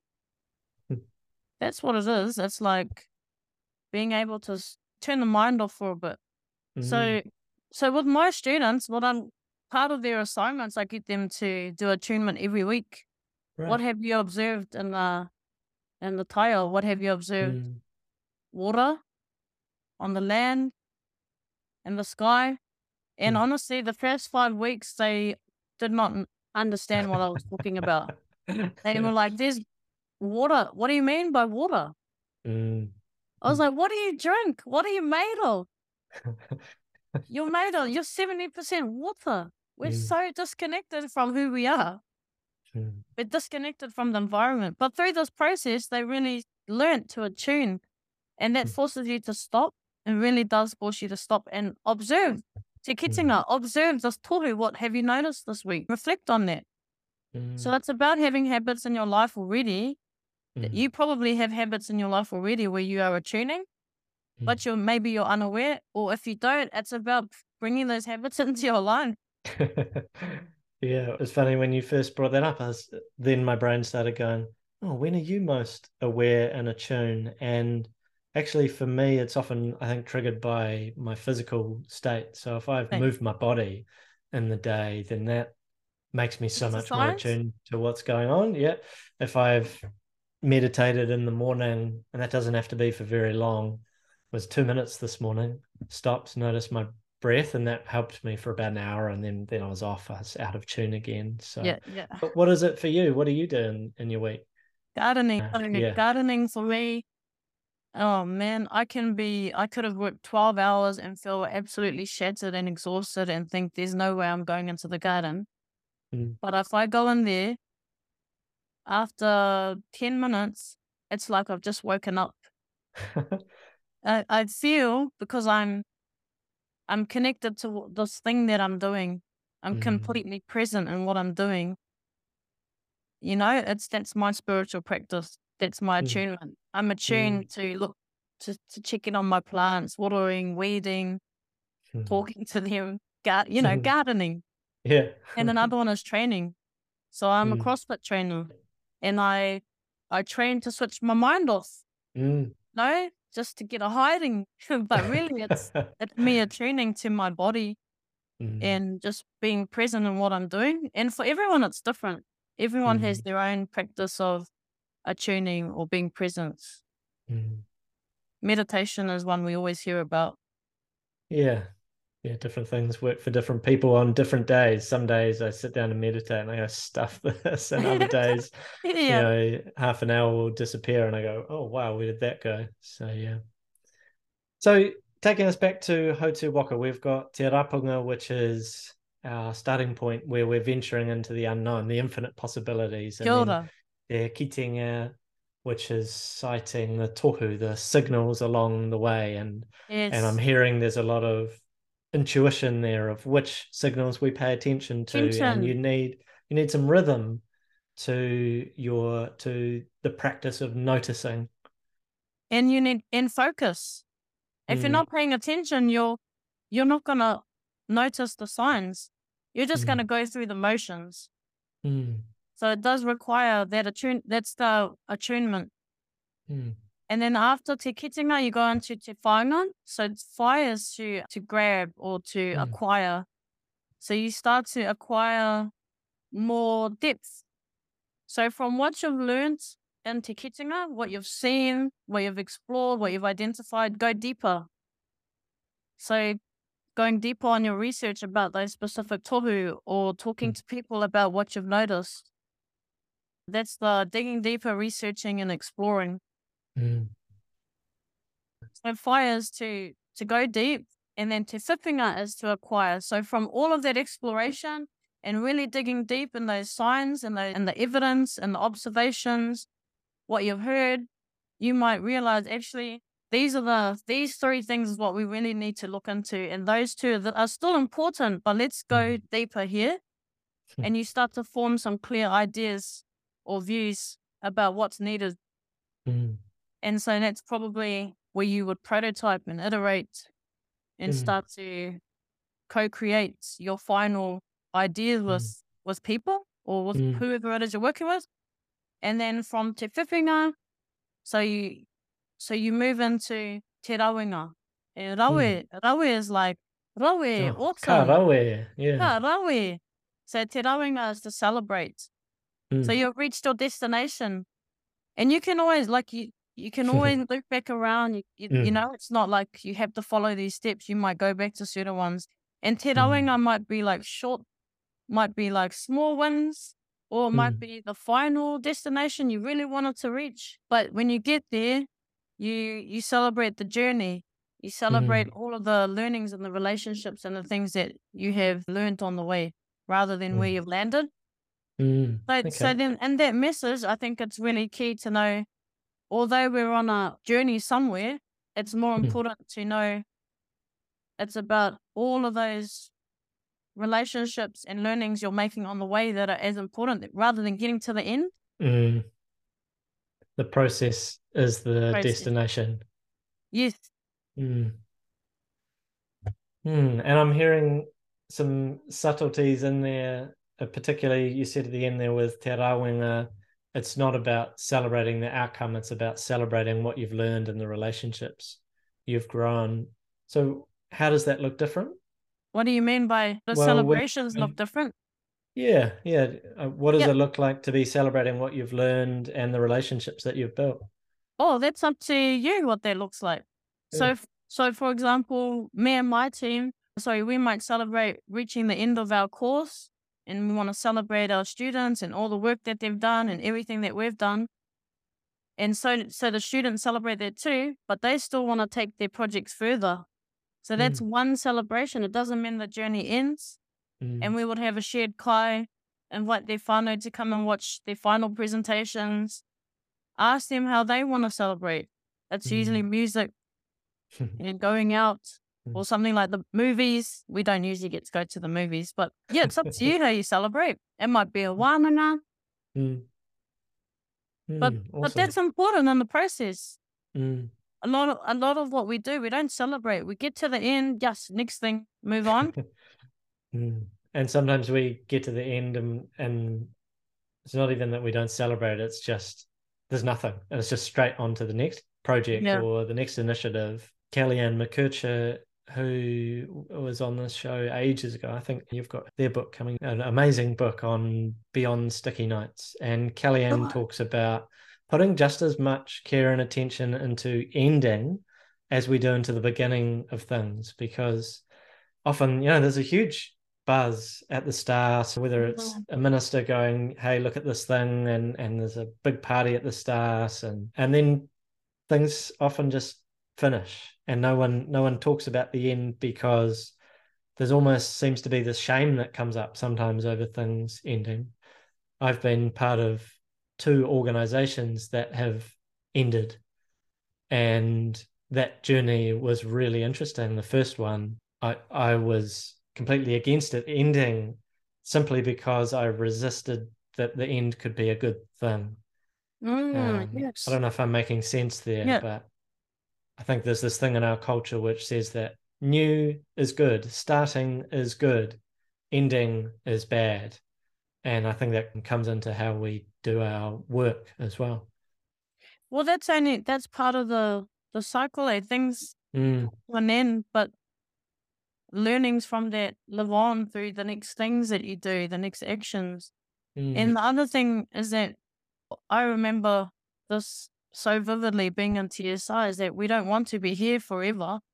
That's what it is. It's like being able to turn the mind off for a bit. So with my students, part of their assignments, I get them to do attunement every week. Right. What have you observed in the tile? What have you observed? Water, on the land, in the sky. And honestly, the first 5 weeks, they did not understand what I was talking about. They were like, there's water. What do you mean by water? I was like, what do you drink? What are you made of? You're 70% water. We're so disconnected from who we are. We're disconnected from the environment. But through this process, they really learnt to attune. And that forces you to stop, and really does force you to stop and observe. Te kitinga, observe this tohu. What have you noticed this week? Reflect on that. So it's about having habits in your life already. You probably have habits in your life already where you are attuning, but maybe you're unaware. Or if you don't, it's about bringing those habits into your life. Yeah, it was funny when you first brought that up. Then my brain started going, oh, when are you most aware and attune? And actually, for me, it's often, I think, triggered by my physical state. So if I've moved my body in the day, then that makes me so much more attuned to what's going on. Yeah. If I've meditated in the morning, and that doesn't have to be for very long, it was 2 minutes this morning, stopped, noticed my breath, and that helped me for about an hour, and then I was off. I was out of tune again. So yeah. But what is it for you? What do you do in your week? Gardening. Gardening for me. Oh man, I could have worked 12 hours and feel absolutely shattered and exhausted and think there's no way I'm going into the garden. But if I go in there, after 10 minutes, it's like I've just woken up. I feel, because I'm connected to this thing that I'm doing. I'm completely present in what I'm doing. You know, that's my spiritual practice. That's my attunement. I'm attuned to look, to check in on my plants, watering, weeding, talking to them, gardening. Yeah. And another one is training. So I'm a CrossFit trainer, and I train to switch my mind off. No, just to get a hiding. But really, it's me attuning to my body and just being present in what I'm doing. And for everyone, it's different. Everyone has their own practice of attuning or being present. Meditation is one we always hear about. Yeah, different things work for different people on different days. Some days I sit down and meditate and I go, stuff this, and other days, half an hour will disappear and I go, oh wow, where did that go? So yeah. So taking us back to Haute Waka, we've got Te Rapunga, which is our starting point where we're venturing into the unknown, the infinite possibilities. Kia ora. And Kitinga, which is citing the tohu, the signals along the way. And I'm hearing there's a lot of intuition there of which signals we pay attention to. And you need some rhythm to the practice of noticing. And you need focus. If you're not paying attention, you're not gonna notice the signs. You're just gonna go through the motions. So it does require that that's the attunement. And then after te kitinga, you go into te whainga. So whai is to grab or to acquire. So you start to acquire more depth. So from what you've learned in te kitinga, what you've seen, what you've explored, what you've identified, go deeper. So going deeper on your research about those specific tohu or talking to people about what you've noticed. That's the digging deeper, researching and exploring. So fire is to go deep, and then te whiwhinga is to acquire. So from all of that exploration and really digging deep in those signs and the evidence and the observations, what you've heard, you might realize actually these 3 things is what we really need to look into. And those 2 that are still important, but let's go deeper here. And you start to form some clear ideas or views about what's needed. And so that's probably where you would prototype and iterate and start to co-create your final ideas with people or with whoever it is you're working with. And then from te whiwhinga, so you move into te rawinga. And rawe is like, rawe, Ka awesome. rawe, yeah. Ka rawe. So te rawinga is to celebrate. So you've reached your destination. And you can always, you can always look back around. You know, it's not like you have to follow these steps. You might go back to certain ones. And te rawinga might be like short, might be like small wins, or it might be the final destination you really wanted to reach. But when you get there, you celebrate the journey. You celebrate all of the learnings and the relationships and the things that you have learned on the way, rather than where you've landed. So then, in that message, I think it's really key to know, although we're on a journey somewhere, it's more important to know it's about all of those relationships and learnings you're making on the way that are as important, rather than getting to the end. The process is the destination. Yes. And I'm hearing some subtleties in there, particularly you said at the end there with te rawinga, it's not about celebrating the outcome, it's about celebrating what you've learned and the relationships you've grown. So how does that look different? What do you mean by the celebrations look different? Yeah. What does it look like to be celebrating what you've learned and the relationships that you've built? Oh, that's up to you what that looks like. Yeah. So for example, me and my team, we might celebrate reaching the end of our course, and we want to celebrate our students and all the work that they've done and everything that we've done. And so the students celebrate that too, but they still want to take their projects further. So that's one celebration. It doesn't mean the journey ends. And we would have a shared kai, invite their whānau to come and watch their final presentations, ask them how they want to celebrate. That's usually music and going out or something like the movies. We don't usually get to go to the movies, but yeah, it's up to you how you celebrate. It might be a wānanga. But that's important in the process. A lot of what we do, we don't celebrate. We get to the end, just next thing, move on. And sometimes we get to the end and it's not even that we don't celebrate, it's just there's nothing. And it's just straight on to the next project or the next initiative. Kellyanne McKercher, who was on this show ages ago, I think you've got their book coming, an amazing book on Beyond Sticky Notes. And Kellyanne talks about putting just as much care and attention into ending as we do into the beginning of things, because often, there's a huge buzz at the start, whether it's a minister going, hey, look at this thing, and there's a big party at the start, and then things often just finish and no one talks about the end, because there's almost seems to be this shame that comes up sometimes over things ending. I've been part of 2 organizations that have ended, and that journey was really interesting. The first one, I was completely against it ending, simply because I resisted that the end could be a good thing. Yes. I don't know if I'm making sense there, but I think there's this thing in our culture which says that new is good, starting is good, ending is bad. And I think that comes into how we do our work as well. Well, that's part of the cycle. Things an end, but learnings from that live on through the next things that you do, the next actions. And the other thing is that I remember this so vividly being in TSI, is that we don't want to be here forever.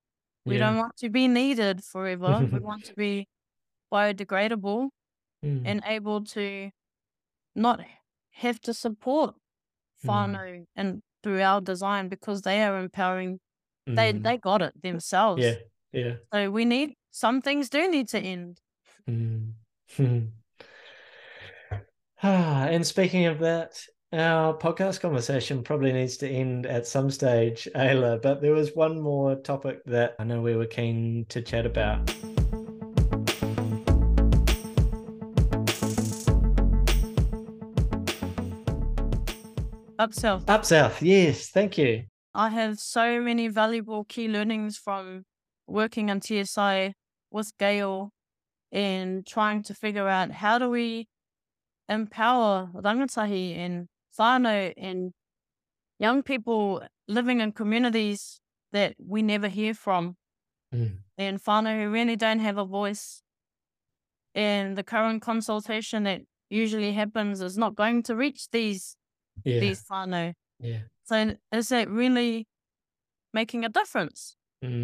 We don't want to be needed forever. We want to be biodegradable and able to not have to support whānau and through our design, because they are empowering. They got it themselves. Yeah, yeah. So some things do need to end. And speaking of that, our podcast conversation probably needs to end at some stage, Ayla, but there was one more topic that I know we were keen to chat about. Up south. Up south, yes, thank you. I have so many valuable key learnings from working on TSI with Gail and trying to figure out how do we empower rangatahi and whānau and young people living in communities that we never hear from, and whānau who really don't have a voice. And the current consultation that usually happens is not going to reach these whānau. Yeah. So is that really making a difference?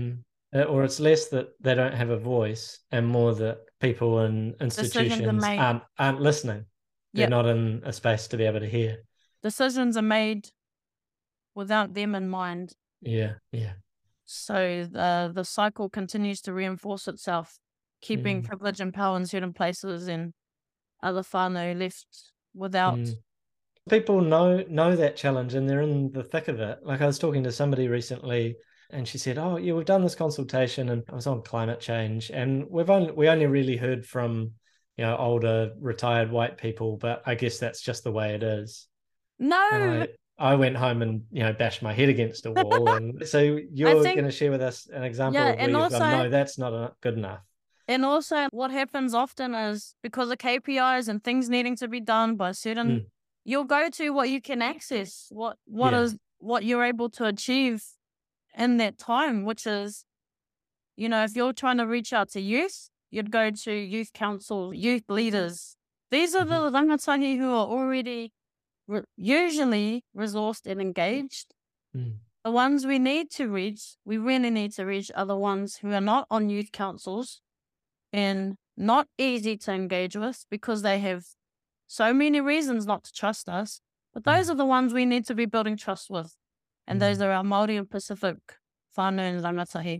Or it's less that they don't have a voice and more that people and institutions aren't listening. They're not in a space to be able to hear. Decisions are made without them in mind. Yeah, yeah. So the cycle continues to reinforce itself, keeping privilege and power in certain places and other whānau left without. People know that challenge and they're in the thick of it. Like I was talking to somebody recently and she said, oh, yeah, we've done this consultation and I was on climate change and we only really heard from, older retired white people, but I guess that's just the way it is. No. I went home and, bashed my head against a wall. And so you're going to share with us an example of where you've gone, no, that's not good enough. And also what happens often is because of KPIs and things needing to be done by certain, you'll go to what you can access, what you're able to achieve in that time, which is, if you're trying to reach out to youth, you'd go to youth council, youth leaders. These are the rangatahi who are already usually resourced and engaged. The ones we really need to reach are the ones who are not on youth councils and not easy to engage with because they have so many reasons not to trust us. But those are the ones we need to be building trust with. And those are our Māori and Pacific whānau and rangatahi.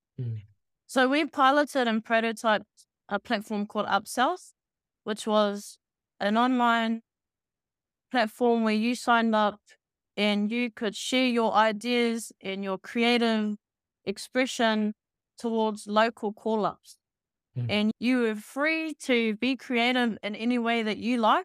So we piloted and prototyped a platform called Up South, which was an online platform where you signed up and you could share your ideas and your creative expression towards local call-ups. And you were free to be creative in any way that you like.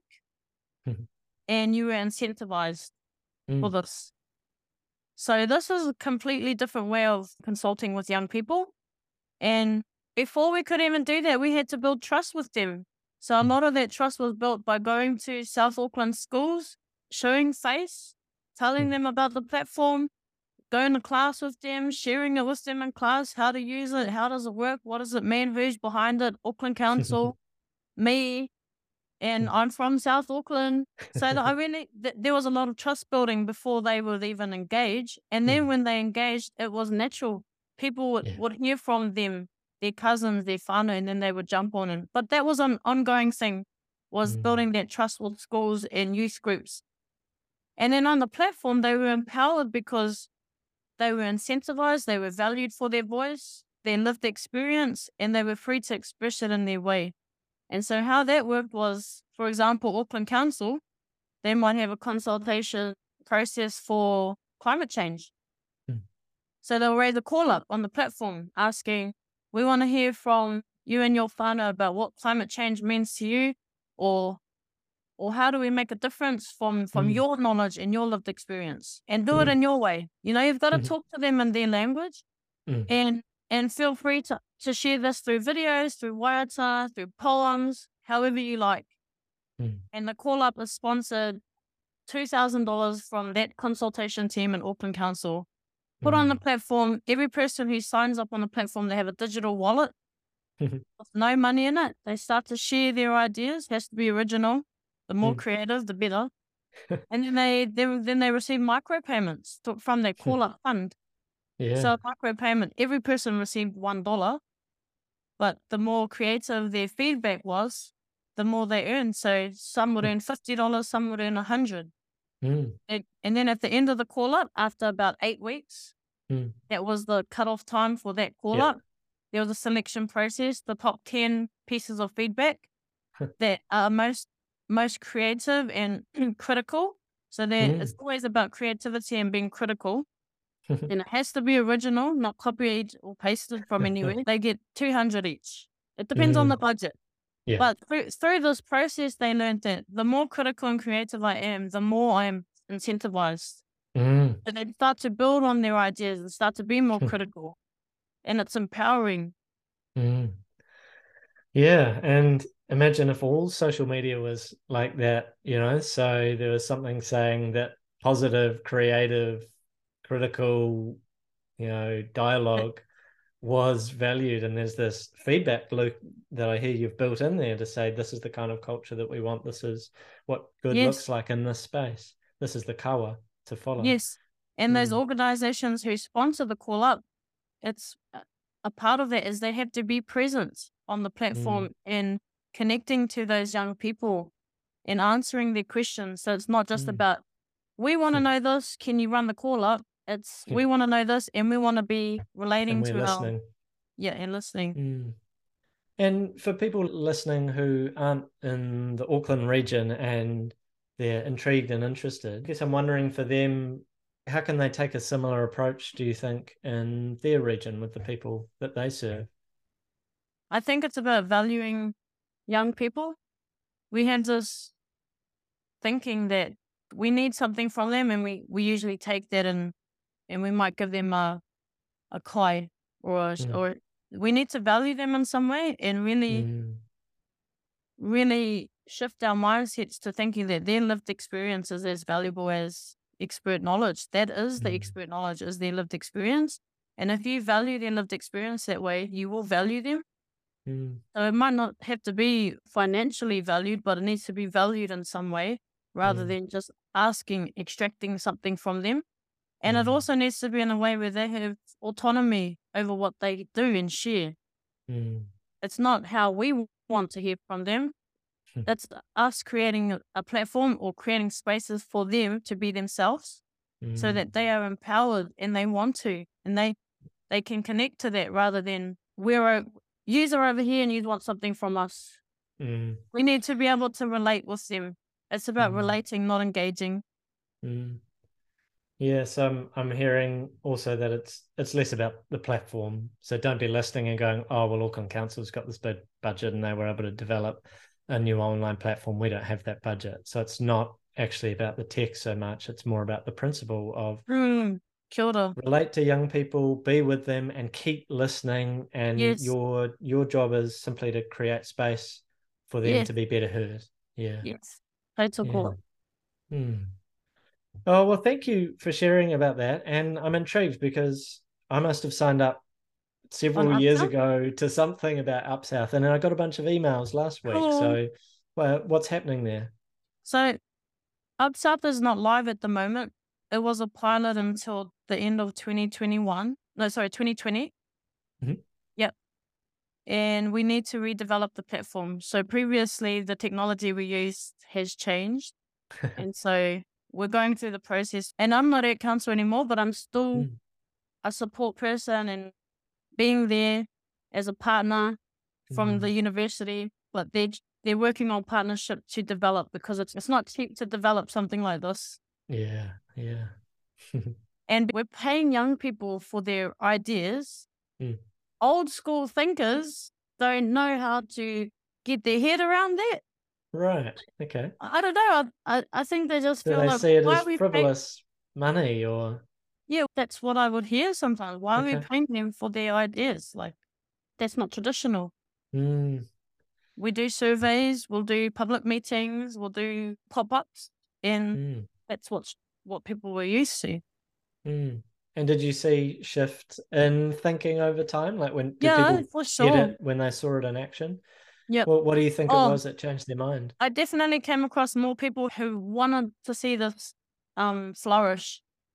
And you were incentivized for this. So this is a completely different way of consulting with young people. And before we could even do that, we had to build trust with them. So a lot of that trust was built by going to South Auckland schools, showing face, telling them about the platform, going to class with them, sharing it with them in class, how to use it, how does it work, what does it mean, who's behind it, Auckland Council, me, and I'm from South Auckland. So there was a lot of trust building before they would even engage. And then when they engaged, it was natural. People would hear from them, their cousins, their whānau, and then they would jump on. But that was an ongoing thing, was building that trust with schools and youth groups. And then on the platform, they were empowered because they were incentivized, they were valued for their voice, their lived experience, and they were free to express it in their way. And so how that worked was, for example, Auckland Council, they might have a consultation process for climate change. So they'll raise a call up on the platform asking, we want to hear from you and your whānau about what climate change means to you, or how do we make a difference from your knowledge and your lived experience, and do it in your way. You've got to talk to them in their language and feel free to share this through videos, through waiata, through poems, however you like. And the call up is sponsored $2,000 from that consultation team in Auckland Council. Put on the platform. Every person who signs up on the platform, they have a digital wallet with no money in it. They start to share their ideas. It has to be original. The more creative, the better. And then they receive micropayments from their call-up fund. Yeah. So a micropayment, every person received $1, but the more creative their feedback was, the more they earned. So some would earn $50, some would earn $100. Mm. And then at the end of the call up, after about 8 weeks, Mm. that was the cutoff time for that call Yep. up. There was a selection process, the top 10 pieces of feedback that are most creative and critical. So it's always about creativity and being critical. And it has to be original, not copied or pasted from anywhere. They get 200 each. It depends on the budget. Yeah. But through this process, they learned that the more critical and creative I am, the more I am incentivized. Mm. And they start to build on their ideas and start to be more critical. And it's empowering. Mm. Yeah, and imagine if all social media was like that, so there was something saying that positive, creative, critical, dialogue was valued, and there's this feedback loop that I hear you've built in there to say this is the kind of culture that we want, this is what good Yes. looks like in this space, this is the kawa to follow. Yes. And those organizations who sponsor the call up, it's a part of that is they have to be present on the platform and connecting to those young people and answering their questions. So it's not just about, we want to know this, can you run the call up? It's, we want to know this and we want to be relating and we're to listening. and listening. And for people listening who aren't in the Auckland region and they're intrigued and interested, I guess I'm wondering for them, how can they take a similar approach, do you think, in their region with the people that they serve? I think it's about valuing young people. We have this thinking that we need something from them, and we usually take that and we might give them a kai or we need to value them in some way and really shift our mindsets to thinking that their lived experience is as valuable as expert knowledge. That is the expert knowledge, is their lived experience. And if you value their lived experience that way, you will value them. So it might not have to be financially valued, but it needs to be valued in some way rather than just extracting something from them. And it also needs to be in a way where they have autonomy over what they do and share. It's not how we want to hear from them. That's us creating a platform or creating spaces for them to be themselves so that they are empowered and they want to, and they can connect to that rather than yous are over here and you want something from us. We need to be able to relate with them. It's about relating, not engaging. Yes, I'm hearing also that it's less about the platform. So don't be listening and going, oh, well, Auckland Council's got this big budget and they were able to develop a new online platform. We don't have that budget. So it's not actually about the tech so much. It's more about the principle of Kia ora. Relate to young people, be with them and keep listening. And your job is simply to create space for them to be better heard. Yeah. Yes. Tautoko. Oh, well, thank you for sharing about that. And I'm intrigued because I must have signed up several years ago to something about Up South, and then I got a bunch of emails last week. So what's happening there? So Up South is not live at the moment. It was a pilot until the end of 2021. No, sorry, 2020. Yep. And we need to redevelop the platform. So previously, the technology we used has changed. And so we're going through the process. And I'm not at council anymore, but I'm still a support person and being there as a partner from the university. But they're working on partnership to develop, because it's not cheap to develop something like this. Yeah. And we're paying young people for their ideas. Old school thinkers don't know how to get their head around that. Right. Okay. I don't know. I think they just feel they like, see it as frivolous money, or that's what I would hear sometimes. Why are we paying them for their ideas? Like, that's not traditional. We do surveys, we'll do public meetings, we'll do pop-ups, and that's what people were used to. And did you see shift in thinking over time? Like did people for sure. get it when they saw it in action? Yeah. What do you think it was that changed their mind? I definitely came across more people who wanted to see this flourish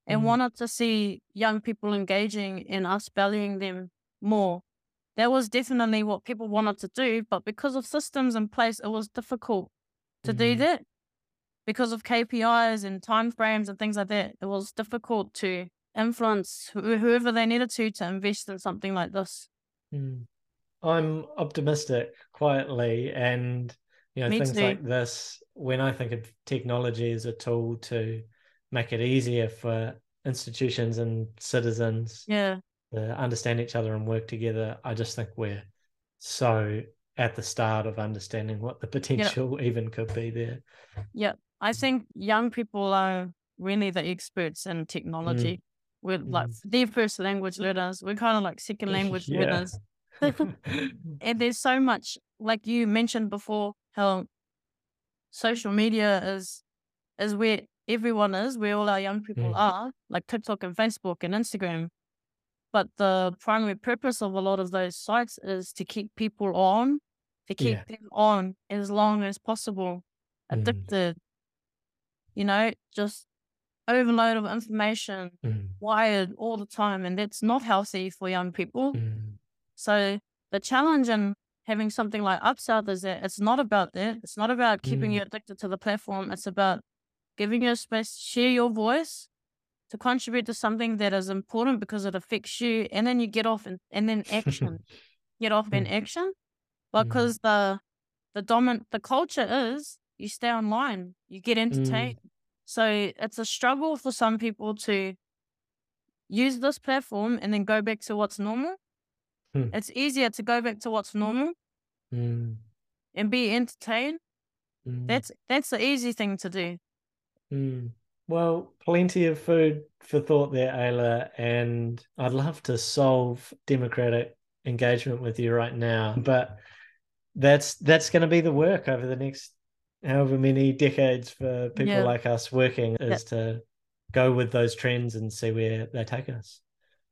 and wanted to see young people engaging in us valuing them more. That was definitely what people wanted to do, but because of systems in place, it was difficult to do that. Because of KPIs and timeframes and things like that, it was difficult to influence whoever they needed to invest in something like this. I'm optimistic quietly, and things like this, when I think of technology as a tool to make it easier for institutions and citizens to understand each other and work together, I just think we're so at the start of understanding what the potential even could be there. Yeah, I think young people are really the experts in technology. We're like their first language learners. We're kind of like second language learners. And there's so much, like you mentioned before, how social media is where everyone is, where all our young people are, like TikTok and Facebook and Instagram. But the primary purpose of a lot of those sites is to keep people on, them on as long as possible, addicted, just overload of information, wired all the time, and that's not healthy for young people. So the challenge in having something like Upsouth is that it's not about that. It's not about keeping you addicted to the platform. It's about giving you a space to share your voice, to contribute to something that is important because it affects you, and then you get off and then action. Get off in action. Because the culture is you stay online, you get entertained. So it's a struggle for some people to use this platform and then go back to what's normal. It's easier to go back to what's normal and be entertained. That's the easy thing to do. Well, plenty of food for thought there, Ayla, and I'd love to solve democratic engagement with you right now, but that's going to be the work over the next however many decades for people like us working, is to go with those trends and see where they take us.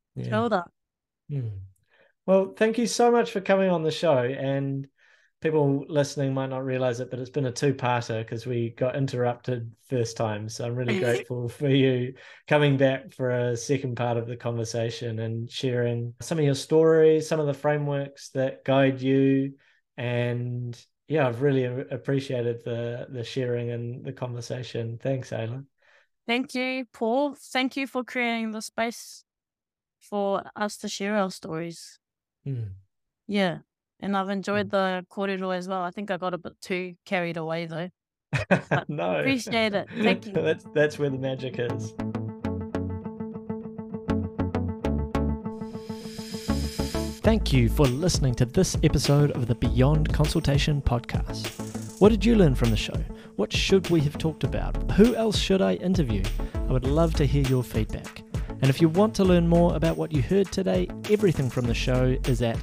Well, thank you so much for coming on the show, and people listening might not realize it, but it's been a two-parter because we got interrupted first time. So I'm really grateful for you coming back for a second part of the conversation and sharing some of your stories, some of the frameworks that guide you. And I've really appreciated the sharing and the conversation. Thanks, Ayla. Take you, Paul. Thank you for creating the space for us to share our stories. Yeah. And I've enjoyed the corridor as well. I think I got a bit too carried away though. No. Appreciate it. Thank you. That's where the magic is. Thank you for listening to this episode of the Beyond Consultation podcast. What did you learn from the show? What should we have talked about? Who else should I interview? I would love to hear your feedback. And if you want to learn more about what you heard today, everything from the show is at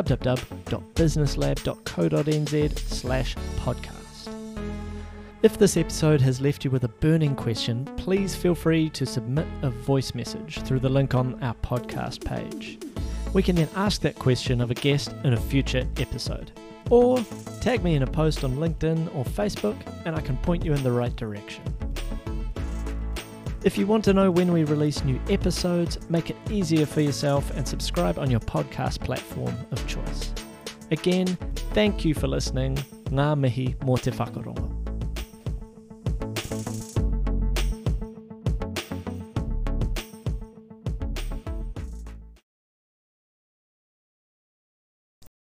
www.businesslab.co.nz/podcast. If this episode has left you with a burning question, please feel free to submit a voice message through the link on our podcast page. We can then ask that question of a guest in a future episode. Or tag me in a post on LinkedIn or Facebook and I can point you in the right direction. If you want to know when we release new episodes, make it easier for yourself and subscribe on your podcast platform of choice. Again, thank you for listening. Ngā mihi mō te whakarongo.